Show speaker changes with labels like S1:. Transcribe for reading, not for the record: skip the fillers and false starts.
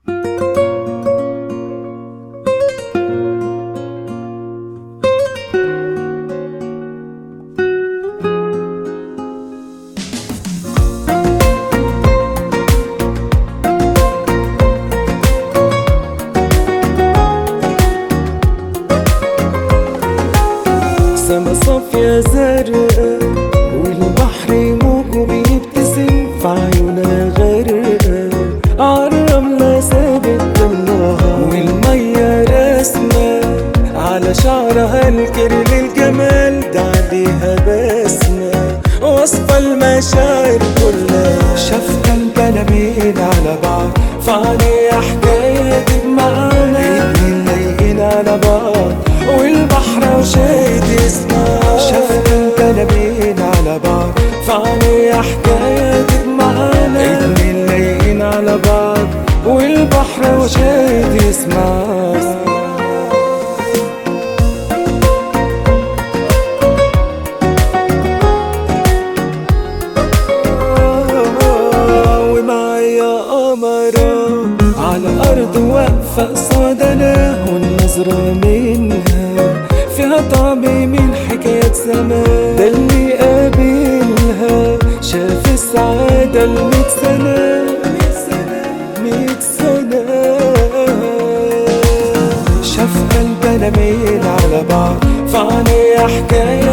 S1: سما صافية زرقاء والبحر موجه بيبتسم في عيونها غرقاء عالرملة ثابت بالنهار والمية رسمة على شعرها الكرل الجمال ده عليها بسمة وصفة المشاعر كلها شافها البلابين على بعض فعليها حكاية بمعنى اتنين لايقين على بعض والبحر وشايد اسمها شافها البلابين على بعض فعليها حكاية بمعنى اتنين لايقين على بعض والبحر وشايد اسمها على الأرض واقفة قصادنا والنظرة منها فيها طعم من حكاية زمان ده اللي قابلها شاف السعادة ال100 سنة 100 سنة شافها البلابين على بعض فعليها حكاية